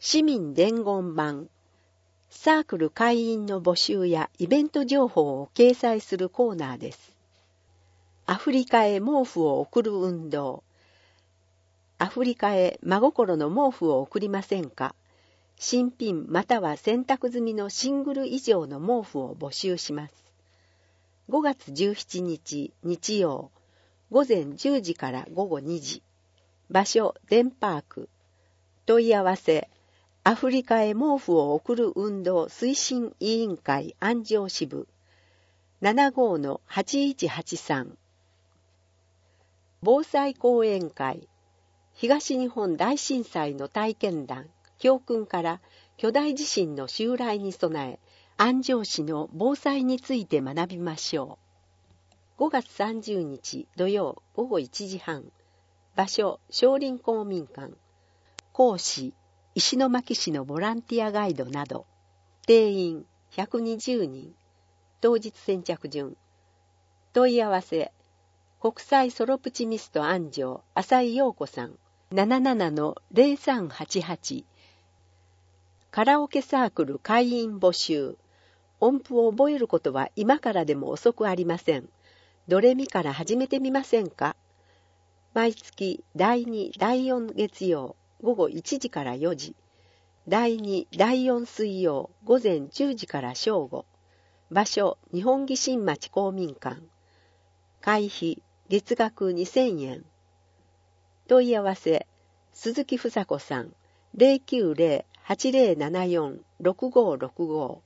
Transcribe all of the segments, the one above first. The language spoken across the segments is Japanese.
市民伝言版、サークル会員の募集やイベント情報を掲載するコーナーです。アフリカへ毛布を送る運動。アフリカへ真心の毛布を送りませんか？新品または洗濯済みのシングル以上の毛布を募集します。5月17日日曜、午前10時から午後2時。場所、デンパーク。問い合わせ、アフリカへ毛布を送る運動推進委員会安城支部。75-8183。防災講演会。東日本大震災の体験談、教訓から巨大地震の襲来に備え、安城市の防災について学びましょう。5月30日土曜午後1時半。場所、少林公民館。講師、石巻市のボランティアガイドなど。定員120人。当日先着順。問い合わせ、国際ソロプチミスト安城、浅井陽子さん。77-0388。カラオケサークル会員募集。音符を覚えることは今からでも遅くありません。ドレミから始めてみませんか？毎月第2、第4月曜午後1時から4時。第2、第4水曜午前10時から正午。場所、日本義新町公民館。会費、月額2000円。問い合わせ、鈴木房子さん、090-8074-6565。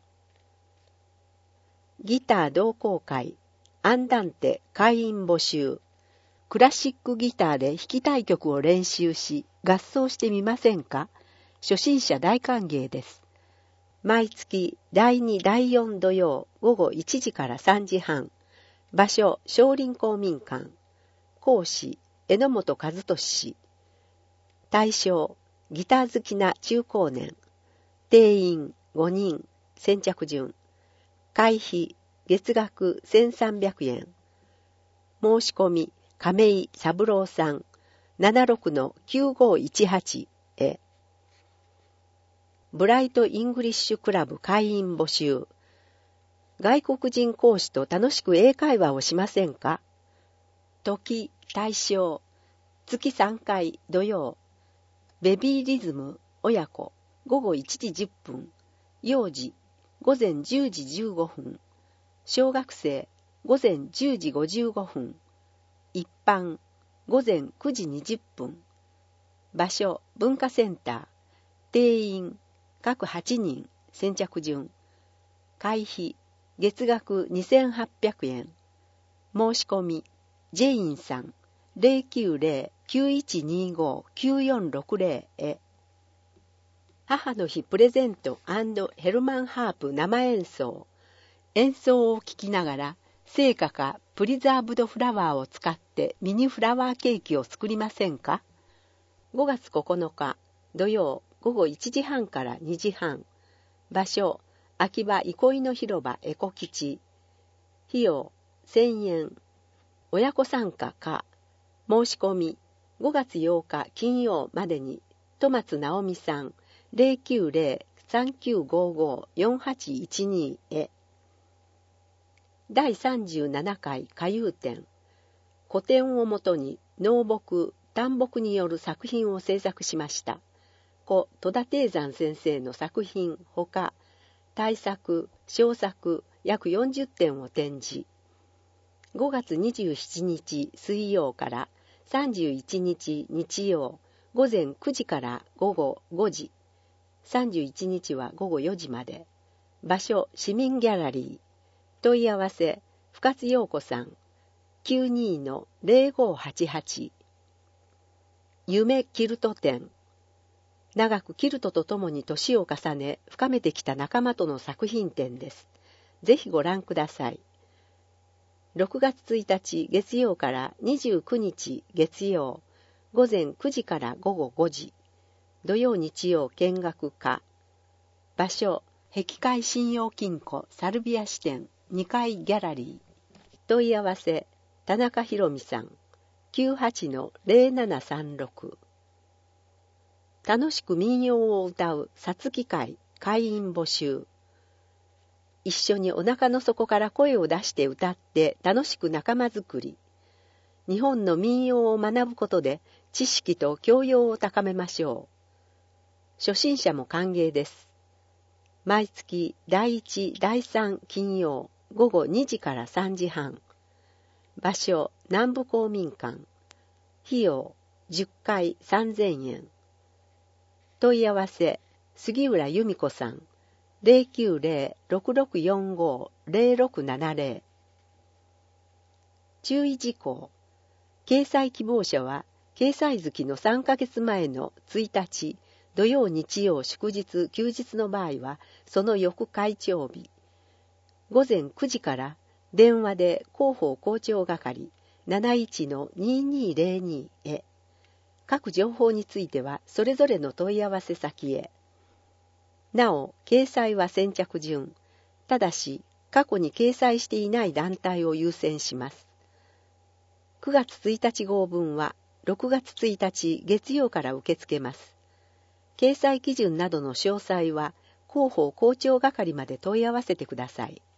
ギター同好会、アンダンテ会員募集。クラシックギターで弾きたい曲を練習し、合奏してみませんか？初心者大歓迎です。毎月第2、第4土曜午後1時から3時半。場所、少林公民館。講師、榎本和俊氏。対象、ギター好きな中高年。定員5人、先着順。会費、月額1300円。申し込み、亀井三郎さん、76-9518へ。ブライトイングリッシュクラブ会員募集。外国人講師と楽しく英会話をしませんか？時、対象、月3回土曜。ベビーリズム親子午後1時10分。幼児午前10時15分。小学生午前10時55分。一般午前9時20分。場所、文化センター。定員各8人、先着順。会費月額2800円。申し込み、ジェインさん、090-9125-9460へ。母の日プレゼント&ヘルマンハープ生演奏。演奏を聴きながら、聖火かプリザーブドフラワーを使ってミニフラワーケーキを作りませんか？ 5 月9日土曜午後1時半から2時半。場所、秋葉憩いの広場エコ基地。費用1000円。親子参加か。申し込み5月8日金曜までに。戸松直美さん、090-3955-4812へ。第37回歌謡展。古典をもとに農木、淡木による作品を制作しました。故戸田貞山先生の作品ほか、大作、小作約40点を展示。5月27日水曜から31日日曜午前9時から午後5時。31日は午後4時まで。場所、市民ギャラリー。問い合わせ、深津陽子さん、92-0588。夢キルト展。長くキルトとともに年を重ね、深めてきた仲間との作品展です。ぜひご覧ください。6月1日月曜から29日月曜、午前9時から午後5時。土曜日曜見学課。場所、碧海信用金庫サルビア支店2階ギャラリー。問い合わせ、田中博美さん、98-0736。 楽しく民謡を歌うさつき会会員募集。一緒にお腹の底から声を出して歌って楽しく仲間づくり。日本の民謡を学ぶことで知識と教養を高めましょう。初心者も歓迎です。毎月第1、第3金曜午後2時から3時半。場所、南部公民館。費用、10回3000円。問い合わせ、杉浦由美子さん。090-6645-0670。注意事項。掲載希望者は、掲載月の3ヶ月前の1日、土曜日曜祝日休日の場合は、その翌会長日。午前9時から電話で広報校長係 71-2202 へ。各情報についてはそれぞれの問い合わせ先へ。なお、掲載は先着順。ただし、過去に掲載していない団体を優先します。9月1日号分は6月1日月曜から受け付けます。掲載基準などの詳細は広報校長係まで問い合わせてください。